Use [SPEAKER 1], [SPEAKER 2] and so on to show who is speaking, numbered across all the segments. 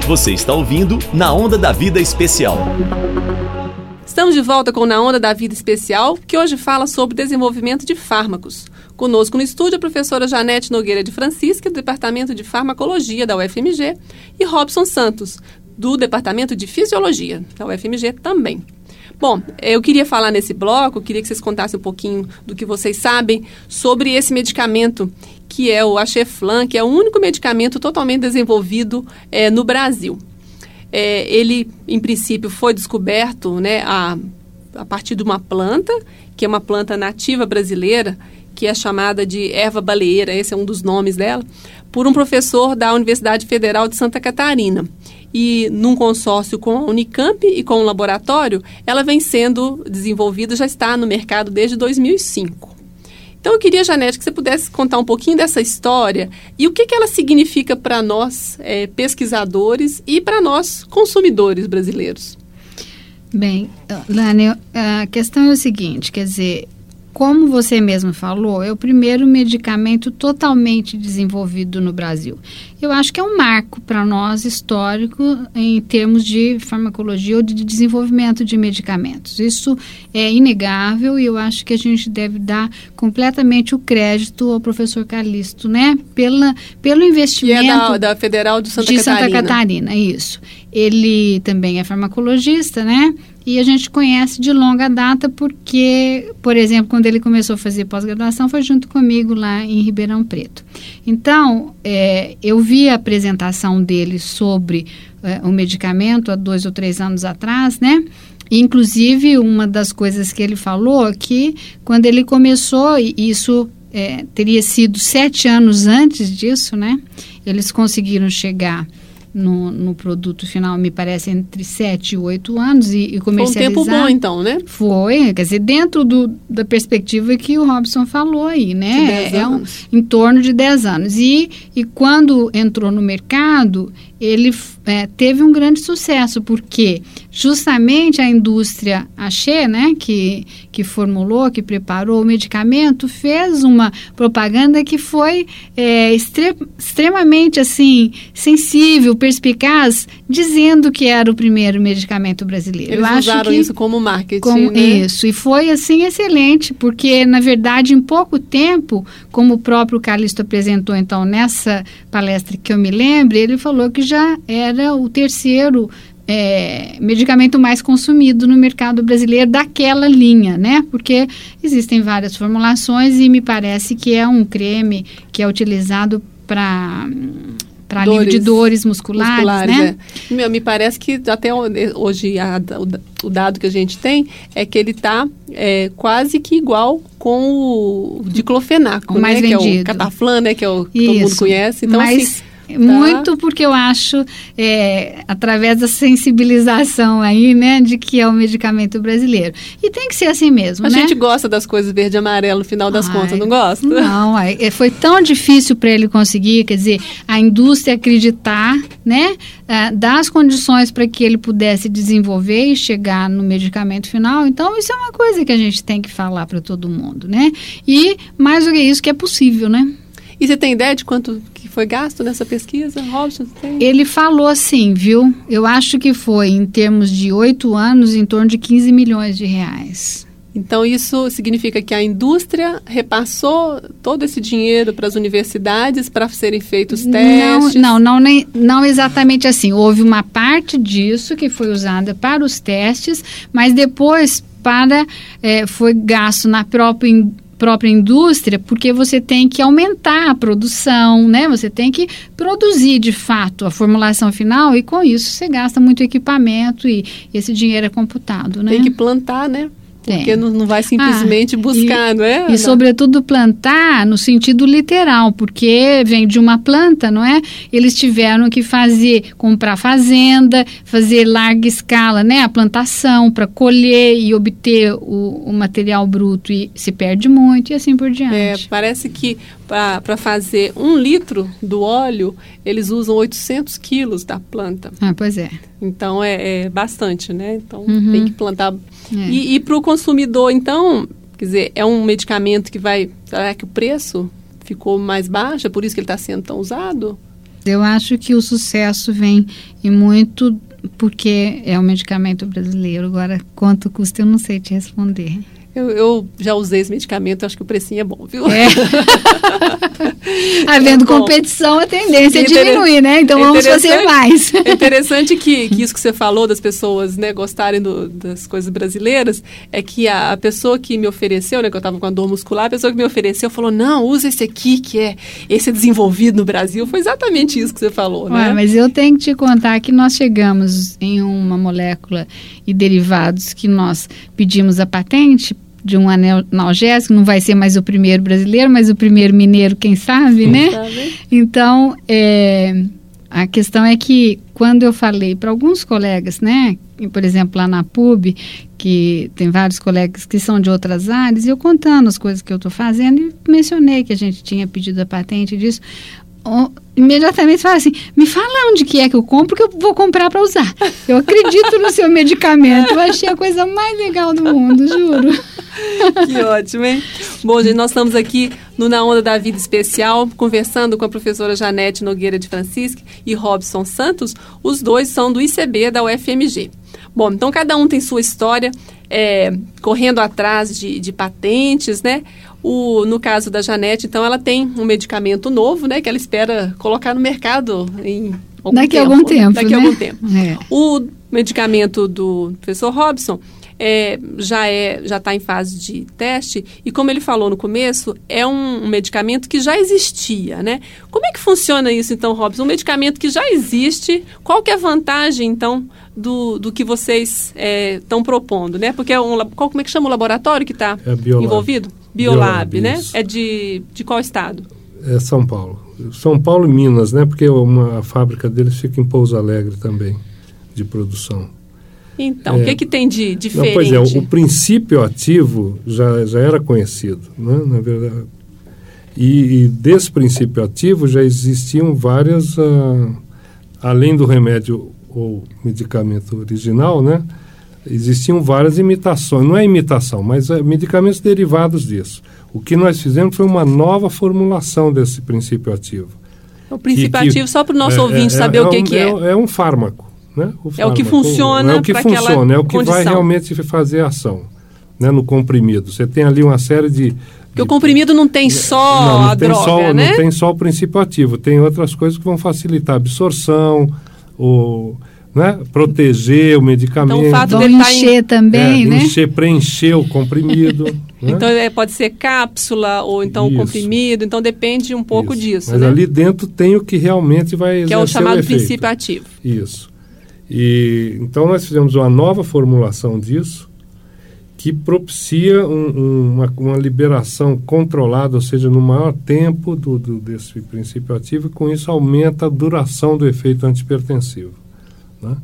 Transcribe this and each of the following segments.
[SPEAKER 1] Você está ouvindo Na Onda da Vida Especial.
[SPEAKER 2] Estamos de volta com Na Onda da Vida Especial, que hoje fala sobre desenvolvimento de fármacos. Conosco no estúdio a professora Janete Nogueira de Francisca, do Departamento de Farmacologia da UFMG, e Robson Santos, do Departamento de Fisiologia da UFMG também. Bom, eu queria falar nesse bloco, queria que vocês contassem um pouquinho do que vocês sabem sobre esse medicamento, que é o Acheflan, que é o único medicamento totalmente desenvolvido no Brasil. Ele, em princípio, foi descoberto, né, a partir de uma planta, que é uma planta nativa brasileira, que é chamada de erva baleeira, esse é um dos nomes dela, por um professor da Universidade Federal de Santa Catarina. E num consórcio com a Unicamp e com o laboratório, ela vem sendo desenvolvida, já está no mercado desde 2005. Então, eu queria, Janete, que você pudesse contar um pouquinho dessa história e o que ela significa para nós, pesquisadores, e para nós, consumidores brasileiros.
[SPEAKER 3] Bem, Lani, a questão é o seguinte, quer dizer, como você mesmo falou, é o primeiro medicamento totalmente desenvolvido no Brasil. Eu acho que é um marco para nós histórico em termos de farmacologia ou de desenvolvimento de medicamentos. Isso é inegável e eu acho que a gente deve dar completamente o crédito ao professor Calixto, né? Pelo investimento...
[SPEAKER 2] E é da Federal de Santa
[SPEAKER 3] Catarina, isso. Ele também é farmacologista, né? E a gente conhece de longa data porque, por exemplo, quando ele começou a fazer pós-graduação, foi junto comigo lá em Ribeirão Preto. Então, eu vi a apresentação dele sobre o medicamento há 2 ou 3 anos atrás, né? Inclusive, uma das coisas que ele falou que quando ele começou, e isso teria sido 7 anos antes disso, né? Eles conseguiram chegar no produto final, me parece, entre 7 e 8 anos e comercializar.
[SPEAKER 2] Foi um tempo bom, então, né?
[SPEAKER 3] Foi, quer dizer, dentro da perspectiva que o Robson falou aí, né?
[SPEAKER 2] De 10 anos.
[SPEAKER 3] Em torno de 10 anos. E quando entrou no mercado, ele teve um grande sucesso, porque justamente a indústria Axê, né, que formulou, que preparou o medicamento, fez uma propaganda que foi extremamente, assim, sensível, perspicaz, dizendo que era o primeiro medicamento brasileiro.
[SPEAKER 2] Eles usaram isso como marketing, né?
[SPEAKER 3] Isso, e foi, assim, excelente, porque, na verdade, em pouco tempo, como o próprio Calixto apresentou, então, nessa palestra que eu me lembro, ele falou que já era o terceiro medicamento mais consumido no mercado brasileiro daquela linha, né? Porque existem várias formulações e me parece que é um creme que é utilizado para alívio de dores musculares, né?
[SPEAKER 2] Me parece que até hoje o dado que a gente tem é que ele está quase que igual com o diclofenaco,
[SPEAKER 3] mais
[SPEAKER 2] né?
[SPEAKER 3] vendido.
[SPEAKER 2] Que é o Cataflan, né? Que é o que todo mundo conhece. Então,
[SPEAKER 3] assim, muito porque eu acho, através da sensibilização aí, né, de que é o medicamento brasileiro. E tem que ser assim mesmo, né?
[SPEAKER 2] A gente gosta das coisas verde e amarelo no final das contas, não gosta?
[SPEAKER 3] Não, foi tão difícil para ele conseguir, quer dizer, a indústria acreditar, né, dar as condições para que ele pudesse desenvolver e chegar no medicamento final. Então, isso é uma coisa que a gente tem que falar para todo mundo, né? E, mais do que isso, que é possível, né?
[SPEAKER 2] E você tem ideia de quanto que foi gasto nessa pesquisa, Robson?
[SPEAKER 3] Ele falou assim, viu? Eu acho que foi, em termos de 8 anos, em torno de 15 milhões de reais.
[SPEAKER 2] Então, isso significa que a indústria repassou todo esse dinheiro para as universidades para serem feitos testes?
[SPEAKER 3] Não exatamente assim. Houve uma parte disso que foi usada para os testes, mas depois foi gasto na própria indústria, porque você tem que aumentar a produção, né? Você tem que produzir, de fato, a formulação final e, com isso, você gasta muito equipamento e esse dinheiro é computado, né?
[SPEAKER 2] Tem que plantar, né? Porque não vai simplesmente buscar, não é?
[SPEAKER 3] E, sobretudo, plantar no sentido literal, porque vem de uma planta, não é? Eles tiveram que comprar fazenda, fazer larga escala, né? A plantação para colher e obter o material bruto e se perde muito e assim por diante.
[SPEAKER 2] Parece que para fazer 1 litro do óleo, eles usam 800 quilos da planta.
[SPEAKER 3] Pois é.
[SPEAKER 2] Então, é bastante, né? Então, tem que plantar. E para o consumidor, então, quer dizer, é um medicamento que será que o preço ficou mais baixo? É por isso que ele está sendo tão usado?
[SPEAKER 3] Eu acho que o sucesso vem e muito porque é um medicamento brasileiro. Agora, quanto custa, eu não sei te responder.
[SPEAKER 2] Eu já usei esse medicamento, acho que o precinho é bom, viu?
[SPEAKER 3] Havendo competição, a tendência é diminuir, né? Então vamos fazer mais.
[SPEAKER 2] É interessante que isso que você falou das pessoas, né, gostarem das coisas brasileiras, é que a pessoa que me ofereceu, né, que eu estava com a dor muscular, a pessoa que me ofereceu falou, não, usa esse aqui, esse é desenvolvido no Brasil. Foi exatamente isso que você falou, né?
[SPEAKER 3] Mas eu tenho que te contar que nós chegamos em uma molécula e derivados que nós pedimos a patente de um analgésico, não vai ser mais o primeiro brasileiro, mas o primeiro mineiro, quem sabe, né? Então, a questão é que quando eu falei para alguns colegas, né, por exemplo, lá na PUB, que tem vários colegas que são de outras áreas, eu contando as coisas que eu estou fazendo e mencionei que a gente tinha pedido a patente disso, imediatamente fala assim, me fala onde que é que eu compro, que eu vou comprar para usar. Eu acredito no seu medicamento. Eu achei a coisa mais legal do mundo, juro.
[SPEAKER 2] Que ótimo, hein? Bom, gente, nós estamos aqui no Na Onda da Vida Especial, conversando com a professora Janete Nogueira de Francisque e Robson Santos. Os dois são do ICB da UFMG. Bom, então cada um tem sua história, correndo atrás de patentes, né? No caso da Janete, então, ela tem um medicamento novo, né? Que ela espera colocar no mercado
[SPEAKER 3] daqui a algum tempo.
[SPEAKER 2] Daqui a algum tempo. O medicamento do professor Robson já está em fase de teste e, como ele falou no começo, é um medicamento que já existia, né? Como é que funciona isso, então, Robson? Um medicamento que já existe, qual que é a vantagem, então, do que vocês estão propondo, né? Porque como é que chama o laboratório que está envolvido? Biolab, né? Isso. É de qual estado?
[SPEAKER 4] É São Paulo. São Paulo e Minas, né? Porque a fábrica deles fica em Pouso Alegre também, de produção.
[SPEAKER 2] Então, o que tem de diferente?
[SPEAKER 4] Pois é, o princípio ativo já era conhecido, né? Na verdade. E desse princípio ativo já existiam várias, além do remédio ou medicamento original, né? Existiam várias imitações, não é imitação, mas medicamentos derivados disso. O que nós fizemos foi uma nova formulação desse princípio ativo.
[SPEAKER 2] O princípio ativo, só para o nosso ouvinte saber o que é.
[SPEAKER 4] É um fármaco, né?
[SPEAKER 2] É o que funciona para aquela condição.
[SPEAKER 4] É o que vai realmente fazer a ação, né? No comprimido. Você tem ali uma série de...
[SPEAKER 2] Porque o comprimido não tem só a droga, né?
[SPEAKER 4] Não tem só o princípio ativo, tem outras coisas que vão facilitar a absorção, né? Proteger o medicamento.
[SPEAKER 2] Então, o fato
[SPEAKER 3] de encher também, né?
[SPEAKER 4] Preencher o comprimido. Né?
[SPEAKER 2] Então, pode ser cápsula ou então o comprimido. Então, depende um pouco disso.
[SPEAKER 4] Mas, né? Ali dentro tem o que realmente vai exercer o efeito.
[SPEAKER 2] Que é o chamado princípio ativo.
[SPEAKER 4] Isso. Então, nós fizemos uma nova formulação disso que propicia uma liberação controlada, ou seja, no maior tempo desse princípio ativo, e com isso aumenta a duração do efeito antihipertensivo. Né?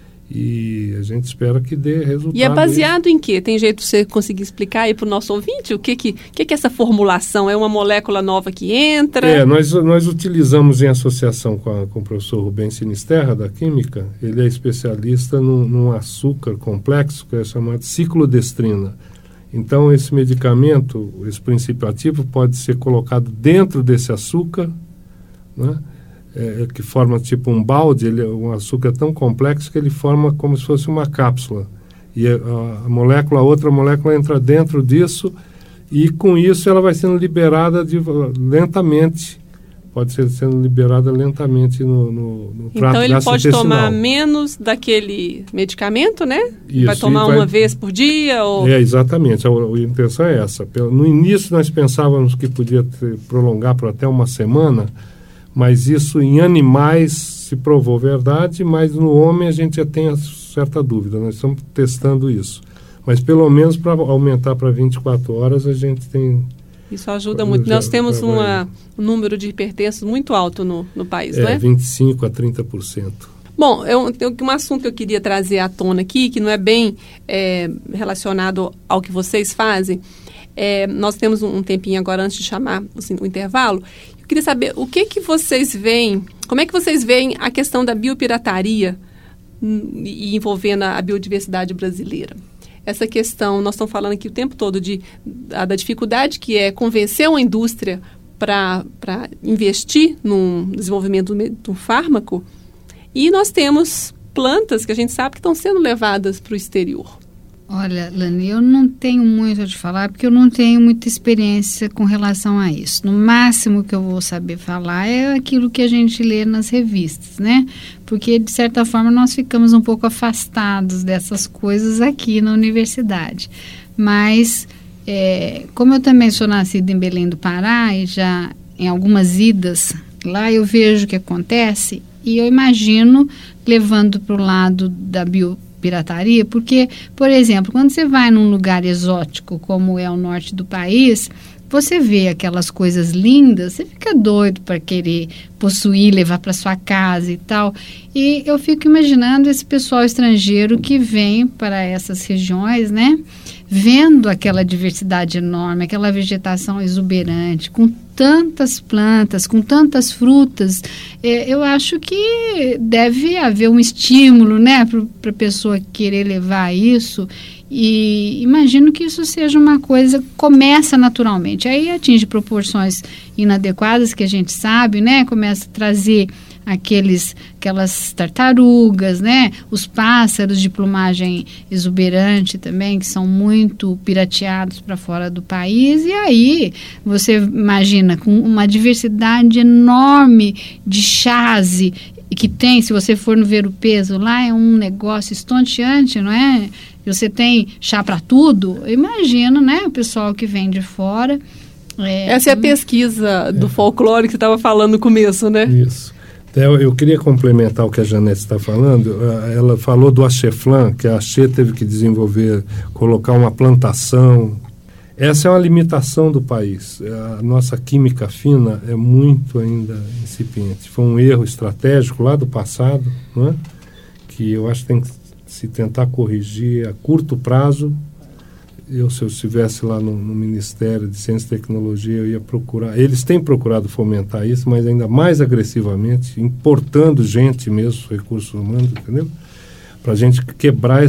[SPEAKER 4] E a gente espera que dê resultado.
[SPEAKER 2] E é baseado em quê? Tem jeito de você conseguir explicar aí para o nosso ouvinte? O que é essa formulação? É uma molécula nova que entra?
[SPEAKER 4] Nós utilizamos em associação com o professor Rubens Sinisterra, da Química. Ele é especialista num açúcar complexo que é chamado ciclodestrina. Então, esse medicamento, esse princípio ativo, pode ser colocado dentro desse açúcar, né? Que forma tipo um balde. Um açúcar tão complexo que ele forma como se fosse uma cápsula. E a outra molécula entra dentro disso e com isso ela vai sendo liberada lentamente. Pode ser sendo liberada lentamente no trato gastrointestinal.
[SPEAKER 2] Então ele pode tomar menos daquele medicamento, né?
[SPEAKER 4] Isso,
[SPEAKER 2] vai tomar uma vez por dia? Ou...
[SPEAKER 4] Exatamente. A intenção é essa. No início nós pensávamos que podia prolongar por até uma semana, mas isso em animais se provou verdade, mas no homem a gente já tem certa dúvida. Nós estamos testando isso. Mas pelo menos para aumentar para 24 horas a gente tem...
[SPEAKER 2] Isso ajuda muito. Nós temos um número de hipertensos muito alto no país, não é?
[SPEAKER 4] 25% a 30%.
[SPEAKER 2] Bom, um assunto que eu queria trazer à tona aqui, que não é bem relacionado ao que vocês fazem. Nós temos um tempinho agora antes de chamar o intervalo. Eu queria saber o que vocês veem, como é que vocês veem a questão da biopirataria e envolvendo a biodiversidade brasileira. Essa questão, nós estamos falando aqui o tempo todo da dificuldade que é convencer uma indústria para investir no desenvolvimento do fármaco, e nós temos plantas que a gente sabe que estão sendo levadas para o exterior.
[SPEAKER 3] Olha, Lani, eu não tenho muito a te falar, porque eu não tenho muita experiência com relação a isso. No máximo que eu vou saber falar é aquilo que a gente lê nas revistas, né? Porque, de certa forma, nós ficamos um pouco afastados dessas coisas aqui na universidade. Mas, como eu também sou nascida em Belém do Pará, e já em algumas idas lá eu vejo o que acontece, e eu imagino levando para o lado da biopirataria, porque, por exemplo, quando você vai num lugar exótico como é o norte do país, você vê aquelas coisas lindas, você fica doido para querer possuir, levar para sua casa e tal. E eu fico imaginando esse pessoal estrangeiro que vem para essas regiões, né? Vendo aquela diversidade enorme, aquela vegetação exuberante, com tantas plantas, com tantas frutas, eu acho que deve haver um estímulo, né, para a pessoa querer levar isso, e imagino que isso seja uma coisa que começa naturalmente, aí atinge proporções inadequadas que a gente sabe, né, começa a trazer aquelas tartarugas, né? Os pássaros de plumagem exuberante também, que são muito pirateados para fora do país. E aí você imagina, com uma diversidade enorme de chás que tem, se você for no Ver o Peso lá, é um negócio estonteante, não é? Você tem chá para tudo. Imagina, né? O pessoal que vem de fora.
[SPEAKER 2] Essa é a pesquisa do folclore que você estava falando no começo, né?
[SPEAKER 4] Isso. Eu queria complementar o que a Janete está falando. Ela falou do axé-flan, que a axé teve que desenvolver, colocar uma plantação. Essa é uma limitação do país. A nossa química fina é muito ainda incipiente. Foi um erro estratégico lá do passado, não é? Que eu acho que tem que se tentar corrigir a curto prazo. Se eu estivesse lá no Ministério de Ciência e Tecnologia, eu ia procurar. Eles têm procurado fomentar isso, mas ainda mais agressivamente, importando gente mesmo, recursos humanos, entendeu? Para a gente quebrar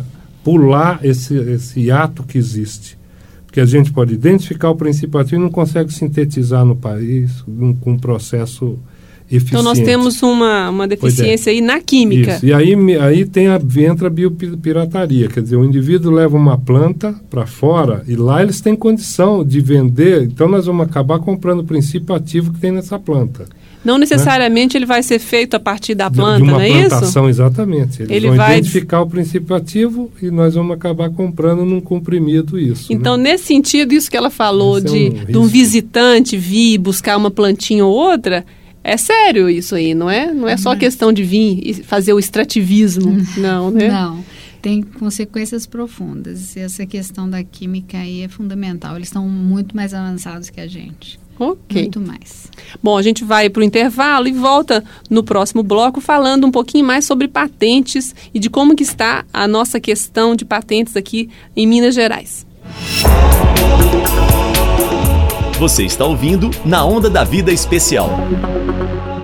[SPEAKER 4] pular esse ato que existe. Porque a gente pode identificar o princípio ativo e não consegue sintetizar no país com um processo eficiente.
[SPEAKER 2] Então nós temos uma deficiência aí na química.
[SPEAKER 4] Isso. E aí entra a biopirataria, quer dizer, o indivíduo leva uma planta para fora e lá eles têm condição de vender, então nós vamos acabar comprando o princípio ativo que tem nessa planta.
[SPEAKER 2] Não necessariamente, né? Ele vai ser feito a partir da planta,
[SPEAKER 4] não
[SPEAKER 2] é isso?
[SPEAKER 4] De uma plantação, exatamente. Eles vão identificar o princípio ativo e nós vamos acabar comprando num comprimido isso.
[SPEAKER 2] Então,
[SPEAKER 4] né?
[SPEAKER 2] Nesse sentido, isso que ela falou de um visitante vir buscar uma plantinha ou outra, é sério isso aí, não é? Não é só questão de vir e fazer o extrativismo, não, né?
[SPEAKER 3] Não, tem consequências profundas. Essa questão da química aí é fundamental. Eles estão muito mais avançados que a gente.
[SPEAKER 2] Ok.
[SPEAKER 3] Muito mais.
[SPEAKER 2] Bom, a gente vai para o intervalo e volta no próximo bloco falando um pouquinho mais sobre patentes e de como que está a nossa questão de patentes aqui em Minas Gerais.
[SPEAKER 1] Você está ouvindo Na Onda da Vida Especial.